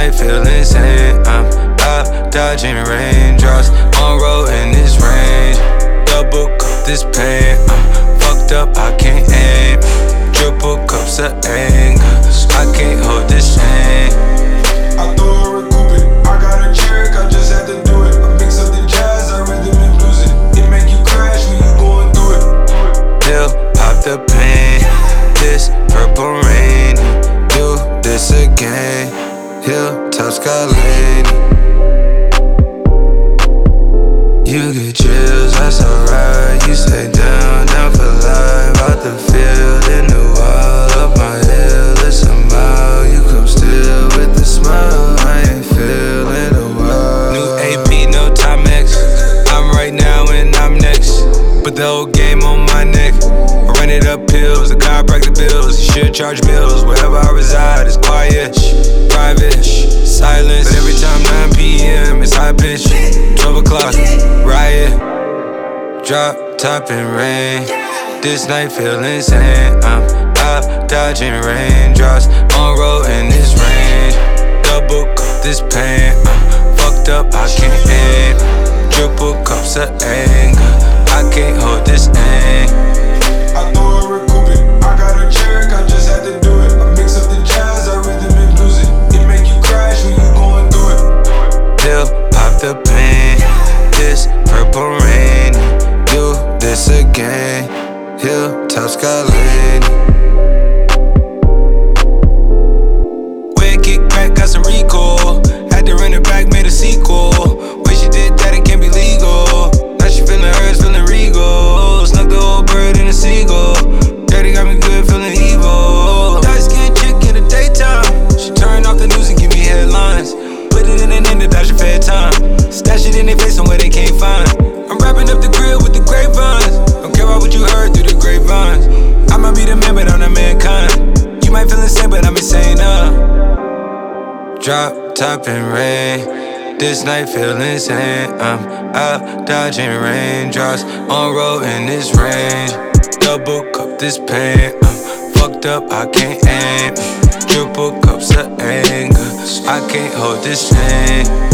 night feel insane. I'm out dodging raindrops, on road in this range. Double cup this pain, I'm fucked up, I can't aim. Triple cups of anger, I can't hold this chain. I throw a recoup it, I got a trick, I just had to do it. I mix up the jazz, I rhythm and blues it. It make you crash when you going through it. Pill, pop the pain, this purple rain. Do this again, Hilltop Skyline. You get chills, that's alright. You stay down for life. Out the field, in the wild, up my hill, it's a mile. You come still with the smile, I ain't feeling a while. New AP, no Timex. I'm right now and I'm next. Put the whole game on my neck. I run it up pills, the car break the bills. You should charge bills, wherever I reside, it's quiet, private, silence. But every time 9 p.m. it's high pitch. 12 o'clock, riot, drop top and rain. This night feel insane. I'm out dodging raindrops, on road in this range. Double cup this pain, I'm fucked up, I can't aim. Triple cups of anger, I can't hold this aim. I throw a recoup it, I got a trick, I just had to do it. I mix up the jazz, I rhythm and blues it. It make you crash when you going through it. Pill, pop the pain, this purple rain. Do this again, Hilltop Skyline. Way kick back, got some recall. Had to run it back, made a sequel. Way she did that, it can't be legal. Now she feeling hers, feeling regal. Snuck the old bird in a seagull. Daddy got me good, feeling evil. Dark skin chick in the daytime. She turn off the news and give me headlines. Put it in and in the dodge your fair time. Stash it in their face somewhere they can't find. I'm wrapping up the grill with the grapevines. Don't care about what you heard through the grapevines. I might be the man, but I'm not mankind. You might feel insane, but I'm insane, Drop top and rain. This night feel insane. I'm out dodging raindrops, on road in this range. Double cup this pain, I'm fucked up, I can't aim. Triple cups of anger, I can't hold this chain.